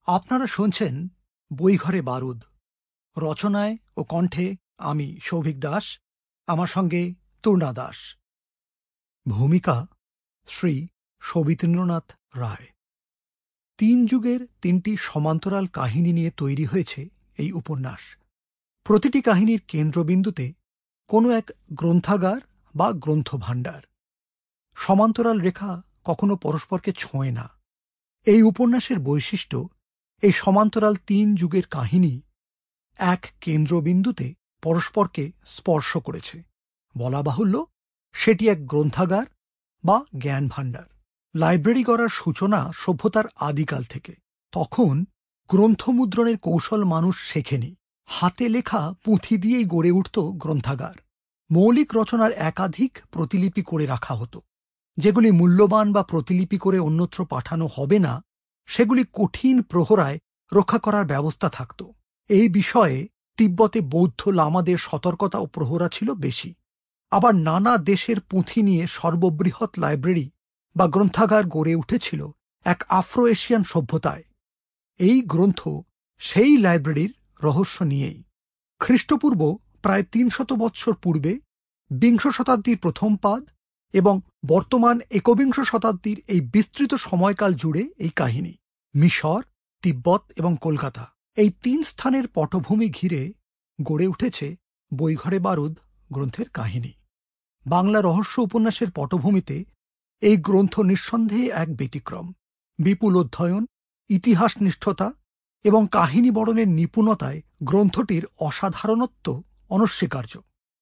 আপনারা শুনছেন বইঘরে বারুদ। রচনায় ও কণ্ঠে আমি সৌভিক দাস, আমার সঙ্গে তূর্ণা দাস। ভূমিকা শ্রী সবিতেন্দ্রনাথ রায়। ৩ যুগের ৩টি সমান্তরাল কাহিনী নিয়ে তৈরি হয়েছে এই উপন্যাস। প্রতিটি কাহিনীর কেন্দ্রবিন্দুতে কোনো এক গ্রন্থাগার বা গ্রন্থভাণ্ডার। সমান্তরাল রেখা কখনো পরস্পরকে ছোঁয় না। এই উপন্যাসের বৈশিষ্ট্য, এই সমান্তরাল ৩ যুগের কাহিনী এক কেন্দ্রবিন্দুতে পরস্পরকে স্পর্শ করেছে। বলা বাহুল্য, সেটি এক গ্রন্থাগার বা জ্ঞান ভাণ্ডার। লাইব্রেরি গড়ার সূচনা সভ্যতার আদিকাল থেকে। তখন গ্রন্থমুদ্রণের কৌশল মানুষ শেখেনি। হাতে লেখা পুঁথি দিয়েই গড়ে উঠত গ্রন্থাগার। মৌলিক রচনার একাধিক প্রতিলিপি করে রাখা হতো। যেগুলি মূল্যবান বা প্রতিলিপি করে অন্যত্র পাঠানো হবে না, সেগুলি কঠিন প্রহরায় রক্ষা করার ব্যবস্থা থাকত। এই বিষয়ে তিব্বতে বৌদ্ধ লামাদের সতর্কতা ও প্রহরা ছিল বেশি। আবার নানা দেশের পুঁথি নিয়ে সর্ববৃহৎ লাইব্রেরি বা গ্রন্থাগার গড়ে উঠেছিল এক আফ্রো এশিয়ান সভ্যতায়। এই গ্রন্থ সেই লাইব্রেরির রহস্য নিয়েই। খ্রিস্টপূর্ব প্রায় ৩০০ বৎসর পূর্বে, বিংশ শতাব্দীর প্রথম পাদ এবং বর্তমান একবিংশ শতাব্দীর এই বিস্তৃত সময়কাল জুড়ে এই কাহিনী। মিশর, তিব্বত এবং কলকাতা, এই ৩ স্থানের পটভূমি ঘিরে গড়ে উঠেছে বইঘরে বারুদ গ্রন্থের কাহিনী। বাংলা রহস্য উপন্যাসের পটভূমিতে এই গ্রন্থ নিঃসন্দেহে এক ব্যতিক্রম। বিপুল অধ্যয়ন, ইতিহাস নিষ্ঠতা এবং কাহিনী বর্ণনের নিপুণতায় গ্রন্থটির অসাধারণত্ব অনস্বীকার্য।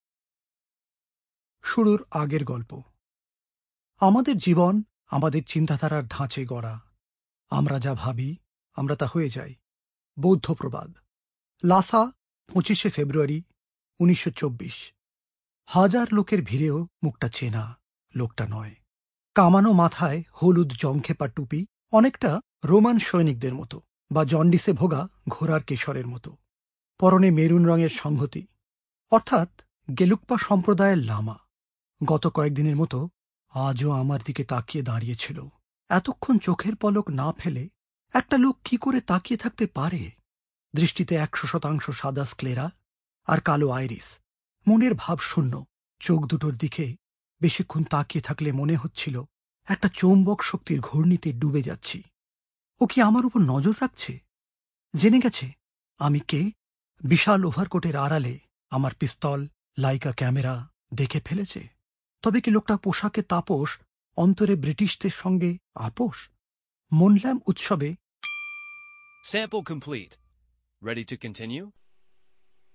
শুরুর আগের গল্প। আমাদের জীবন আমাদের চিন্তাধারার ধাঁচে গড়া। আমরা যা ভাবি, আমরা তা হয়ে যাই। বৌদ্ধ প্রবাদ। লাসা, ২৫শে ফেব্রুয়ারি ১৯২৪। হাজার লোকের ভিড়েও মুখটা চেনা, লোকটা নয়। কামানো মাথায় হলুদ জংখেপা টুপি, অনেকটা রোমান সৈনিকদের মতো, বা জন্ডিসে ভোগা ঘোড়ার কেশরের মতো। পরনে মেরুন রঙের সংহতি, অর্থাৎ গেলুকপা সম্প্রদায়ের লামা। গত কয়েকদিনের মতো আজও আমার দিকে তাকিয়ে দাঁড়িয়েছিল। এতক্ষণ চোখের পলক না ফেলে একটা লোক কি করে তাকিয়ে থাকতে পারে? দৃষ্টিতে ১০০% সাদা স্ক্লেরা আর কালো আইরিস। মনের ভাব শূন্য। চোখ দুটোর দিকে বেশিক্ষণ তাকিয়ে থাকলে মনে হচ্ছিল একটা চৌম্বক শক্তির ঘূর্ণিতে ডুবে যাচ্ছি। ও কি আমার উপর নজর রাখছে? জেনে গেছে আমি কে? বিশাল ওভারকোটের আড়ালে আমার পিস্তল, লাইকা ক্যামেরা দেখে ফেলেছে। তবে কি লোকটা পোশাকে তাপস, অন্তরে ব্রিটিশদের সঙ্গে আপোষ? মনল্যাম উৎসবে Sample complete. Ready to continue?